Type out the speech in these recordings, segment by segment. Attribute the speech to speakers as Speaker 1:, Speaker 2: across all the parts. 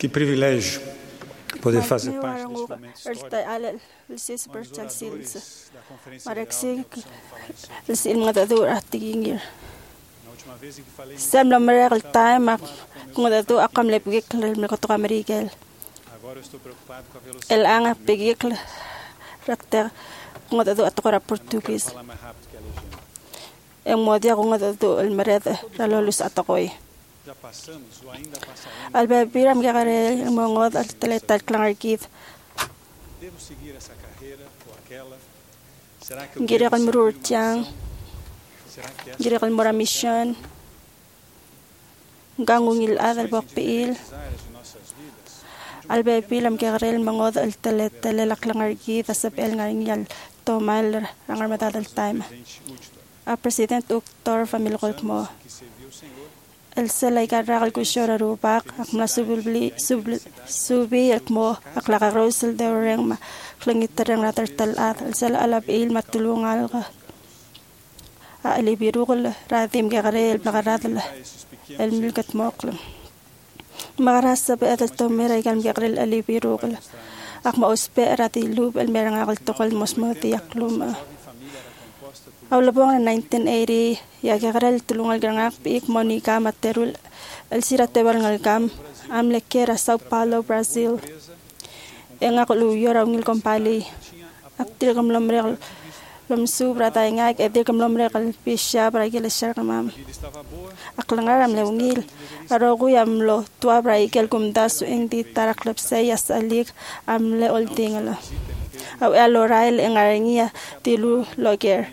Speaker 1: Que privilégio poder fazer parte deste momento histórico. Agora eu estou preocupado com a velocidade. Falar mais rápido que a legenda. Já passamos ou ainda passaremos. Devo seguir essa carreira ou aquela? Será que eu devo seguir uma missão? Será que essa é a missão? Gangungil adal bokpiil albepilam kegrel mangod al tele laklangargi tasap el ngaringyal tomal rangar matadal time a president uktor familkol mo el selay karakal kushora rupak akmla subi akmo aklakarosel dereng ma klangitereng ratar talat el sel alapil matulungal ka alibirukol ratim kegrel bakaradal el milkat moklam magarasa be atal tomera ikan biakrel alibirukol akma uspe ratilub el merangakal tokol mosmoti yaklum awlabong 1980 ya kegrel tulungal grangak piik monica materul el siratebal ngalkam amlekera Sao Paulo Brazil engaklu yorangil kompali aktil kamlomrel lumsubra taingak edir kamlomre kal pisha bragil sharkamam aklangaram leungil arogu yamlo tua braikel kumdas engdi taraklep sayas alik amle oltingala aw alorail engaringia tilu loger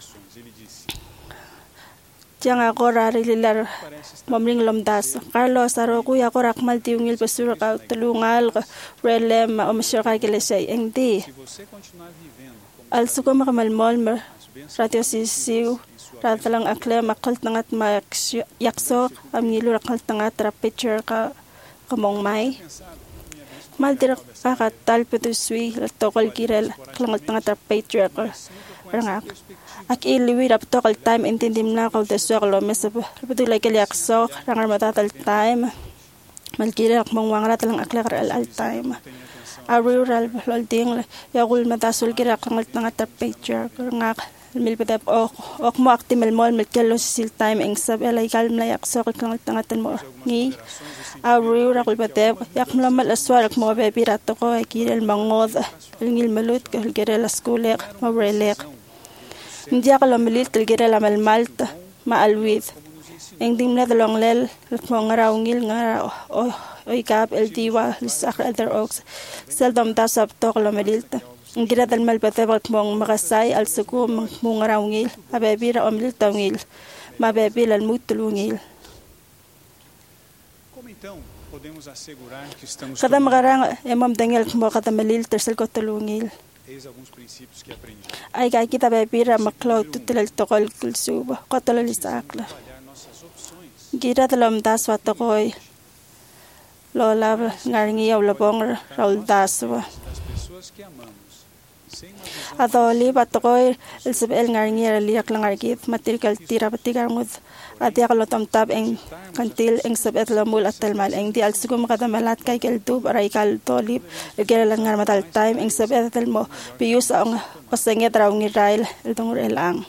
Speaker 1: janga korari lilar momring lomdas Carlos arogu yakorak mal tiungil pesur ka tulungal relem omsyaka kilesay engdi al sukum kamalmol ratio sisiu ratalang akle makal tangat yaksok amnilu rakal tangat picture ka kamong mai maldir kakatal petusui tokol kirel klangal tangat picture ka rangak ak iliwi rap tokol time intindim na kal deswa kalo mesap petulay kel yaksok rangar matatal time malkirel kamong wangra talang akle al time a rural holding yagul matasul kira kangal tanga picture ngak milpetap ok mo actimel mol milkelo sil time eng sab elay kalm la yakso kangal tanga tan mo ngi a rural kulpetap yak mlamal aswar mo be pirato ko kirel mangod ngil malut kal kirel skule mo relek ndia kala milit kirel amal malta ma alwid eng dimna dalong lel mo ngaraw ngil ngara oy kap el diwa sak other oaks seldom tasap to kilometer ngira dal mal patebal mong makasay al suku mungaraungil abebira omil tawngil mabebila al mutulungil
Speaker 2: como então podemos assegurar que estamos
Speaker 1: kada magarang emam dengel mo kada malil tersel ko tulungil
Speaker 2: eis alguns princípios que aprendi
Speaker 1: ay kay kita bebira maklaw tutilal tokol kulsuba qatala lisakla gira dalam das watakoy lola ngaringi yaw labong raul daswa adoli batokoy el ngaringi liak langargit matirkal tira patigarngud adia kalotam tab eng kantil eng sabet lamul atalmal eng di alsugum kadamalat kay keldub araikal tolip gerelang ngarmatal time eng sabet atalmo pius ang pasenget raw ngirail eldongur elang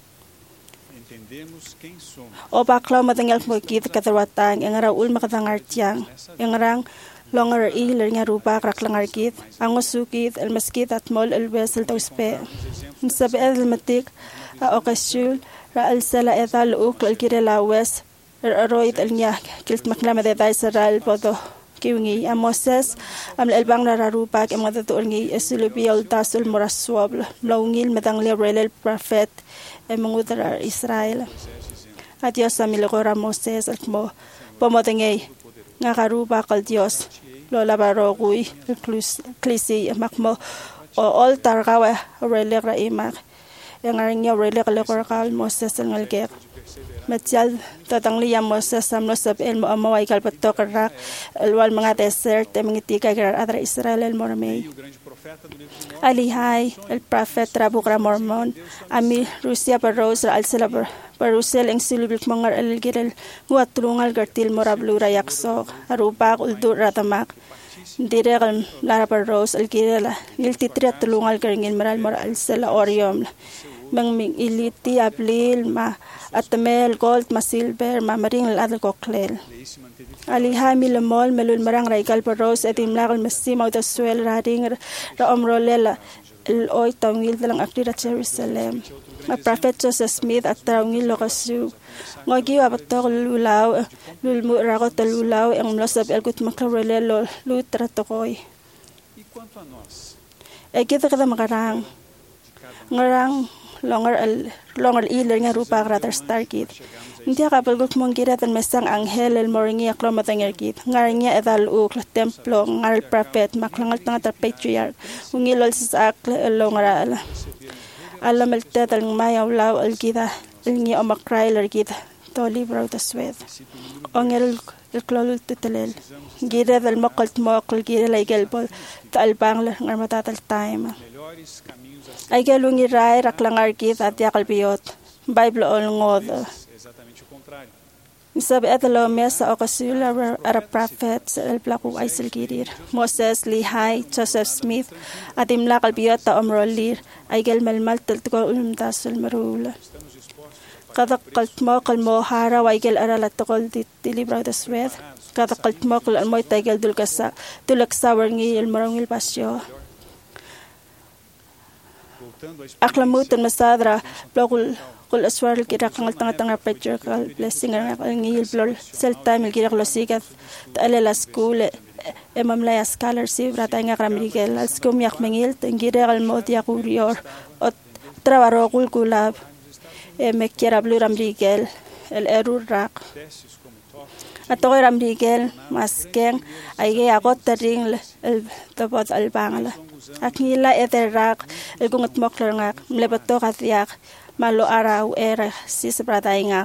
Speaker 1: o baklaw matangal mo kit katarwatang ang raul makatangar tiyang ang rang longer iler nga rupa kraklangar kit ang usukit el maskit at mol el besel tauspe sabi el matik a okasyul ra al sala etal uk el kirela west roit el nya kilt maklama de daisral podo kiwngi a Moses am el bang ra rupa ke madatur ngi esulubiol tasul moraswab lawngil matang le prophet mengudara Israel. Adios sa milagora Moses at mo pomotengay nga karuba kal Dios lola barogui klisi makmo o altar kawa relek ra imak yang aring ya relek lekor kal Moses ngalger Matial tatang liya Moses samlo sab el mo amaway kalpato karak alwal mga desert e mangitika karar adra Israel el mormei. Alihay el prophet rabukra mormon ami Rusia paros ra al sila parusel ang silubik mangar algirel nguat tulungal gartil morablu rayaksok arubak uldur ratamak. Direkal lara paros algirela niltitria tulungal garingin maral mor al sila oriom. Mang iliti ablil ma atmel gold ma silver ma maring ladal koklel aliha milamol melul marang raikal paros etim lakal masimaw da swel rading ra omrolela el oy tawngil dalang akira Jerusalem a prophet Joseph Smith at tawngil lokasu ngogi wabatok lulaw lulmu rakot lulaw ang mlosab el gut makarelelo lutra tokoy kita makarang ngarang longer iler nga rupa rather starkit. Hindi kapag mong kiratan mesang anghel el moringi aklo matangirkit. Ngarangya edal ukla templo ngal prophet maklangal tanga tar patriarch. Ungilol sa akla el longar alam el tetal ng mayaw law el kita el ngi omakray el kita. To libro ta swed. Ongel el klolul tutelel. Gira del mokalt mokal gira laigel bol ta albang ngar matatal time. Ay galungi rai raklangar kit at yakal biyot. Bible ol ngod. Sabi atalo mesa okasula ara prophets el plaku ay silgirir. Moses, Lehi, Joseph Smith at imlakal biyot ta omrolir ay galmalmal taltiko ulumtasul marula. Katakalt mo kalmo haraw ay gal aralatokol dilibro da swed. Katakalt mo kal almoy tagal dulaksawer ngi el marongil pasyo. Aklamutan masadra blogul kul aswar kira kangal tanga picture kal blessing ang ngil blol sel time kira klosikat talela school mamlaya scholarship rata nga kramigel al skum yak mengil tengira kal mod yak urior ot trabaro kul kulab mekira bluram rigel el erur rak ato ramigel maskeng ay akot taring el tapot albangala akila eterak el gungat mokler ngak mlebato katyak malo araw era sis pratay ngak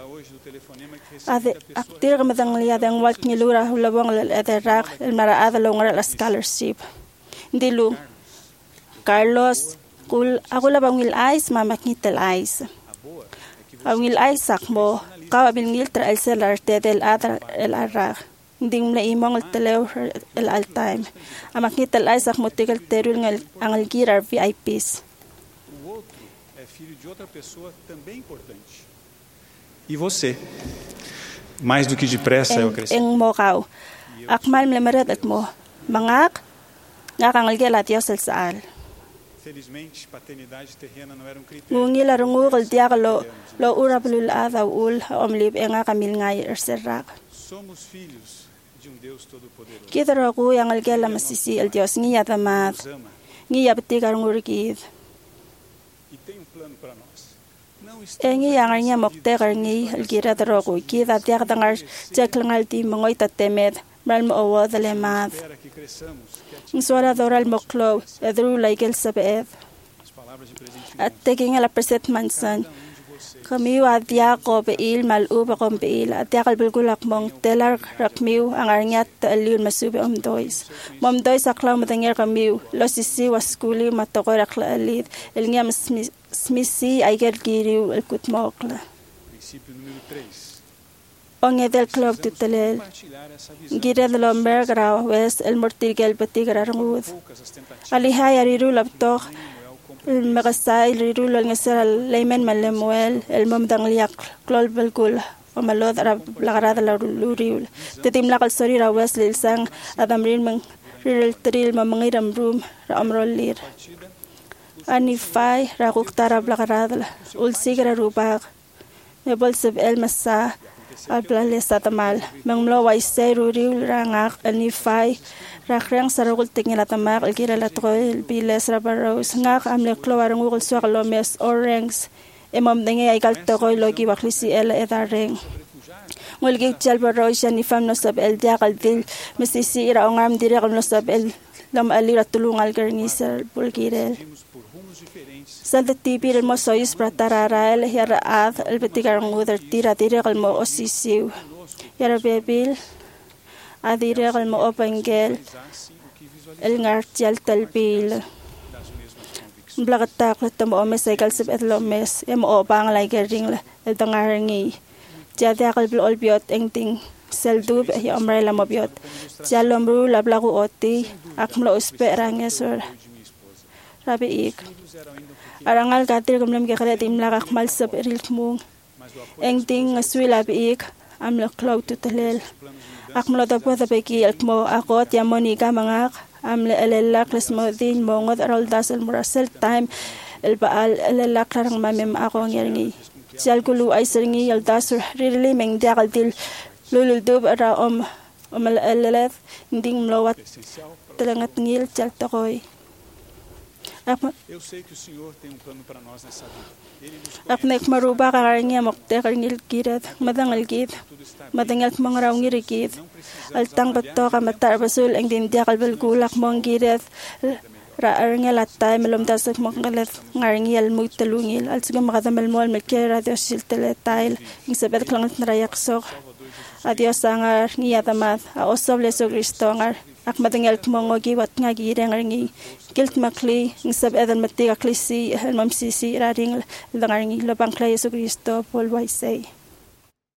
Speaker 1: ade aktir kamatang liya dang walt nilura hulabong el eterak el maraada longar la scholarship dilu Carlos kul ako labang wil ice mamaknitel ice awil ice sakmo kawabil ngil tra el selar del adra el arak hindi mo na imong telew el all time. Amakita el Isaac motigal terul ng ang girar VIPs.
Speaker 2: O outro é filho de outra pessoa também importante. E você? Mais do que depressa eu cresci.
Speaker 1: Eng mokaw. Akmal mlemaret at mo. Mangak ngakangal at yosel saal.
Speaker 2: Felizmente, paternidade terrena não era critério.
Speaker 1: Ngungil arungul diakalo lo urabulul adaw ul omlib enga kamil ngay erserak.
Speaker 2: Somos filhos de Deus todo-poderoso.
Speaker 1: Kita ragu yang algela masisi el Dios ngiya tamat. Ngiya betigar ngurgid.
Speaker 2: E tem plano para nós. Não
Speaker 1: Engi yang arnya moktegar ngi algira ragu kita tiak dangar jeklangal ti mangoy tatemet mal mo awa dalemat.
Speaker 2: espera que cresçamos, que
Speaker 1: Ngsuara doral moklo edru laikel sabeet.
Speaker 2: as palavras de presente
Speaker 1: At taking a preset mansan. Kami wa diako beil maluba kom beil at diakal bulgulak mong telar rakmiu ang arnyat taaliun masubi omdois. Momdois aklaw matangir kamiu lo sisi waskuli matokoy rakla alit el ngam smisi aiger giriu el kutmokla.
Speaker 2: princípio número 3.
Speaker 1: Onge del club tutelel
Speaker 2: Compartilhar essa visão.
Speaker 1: gire de lomber graw west el mortigel batigar rangud.
Speaker 2: Poucas as tentativas
Speaker 1: Alihay ariru laptok el magasay riru lol ngasar layman malemuel el momdang liak klol belgul malod arab lagarada la luriul tetim lakal sori ra west lil sang adamrin mang riril tril mamangiram room ra amrolir anifai ra kuktara lagarada ul sigra rubak mebol seb el masa alplale satamal manglo waisay ruriul rangak anifai rakrang sarugul tingin atamak algira latkoy biles rabaros ngak amle klowarang ugol swak lomes orangs emam denge ay kaltokoy logi waklisi el edareng ngulgi chalbaros ni fam no sab el diakal dil mesisi ira ongam direk no sab el lam alira tulungal garnisar bulgirel
Speaker 2: por rumo
Speaker 1: Salda tipir mo sois pratararal yara ad albetigar ngudar tira mo osisiu. Yara bebil adiregal mo opengel el ngartial talbil. Blagatak mo omesegal sib etlomes mo opang laigering el dangarangi. Jadi akal bil olbiot engting seldub ya omrela mobiot. Jalomru lablagu oti akmlo uspe rangesor. Rabi ik. Arangal katil kumlem kekret imlak akmal sab erilkmung. Engting ngasui labi ik amlo klau tutalel. Akmlo tapo tapeki elkmo akot yamonika mangak amle elelak lesmodin mongod aroldas el murasel time el baal elelak larang mamem ako ngerngi. Sial kulu ay seringi al dasur ririli meng diakal til luludub ara eleleth inding mlawat telangat ngil sial takoy.
Speaker 2: Eu sei que o Senhor tem plano para nós nessa vida.
Speaker 1: Apnek maruba kakarnya mokte karngil kiret madangal kit madangal mangraw ngirikit altang bato kamatar basul ang dindia kalbal kulak mong kiret raarngel atay melomdasak mongkalet ngarngil mugtalungil alsuga makadamel mol melkera Dios silteletail ing sabet klangat narayaksok adios sangar ngiyatamat aosob leso Kristo ngar akmadangal kumongogi wat ngagi ngarngi kilt makli ing sab edan matiga klisi el mamsisi raring dangarngi lobang Kristo Paul Waisay.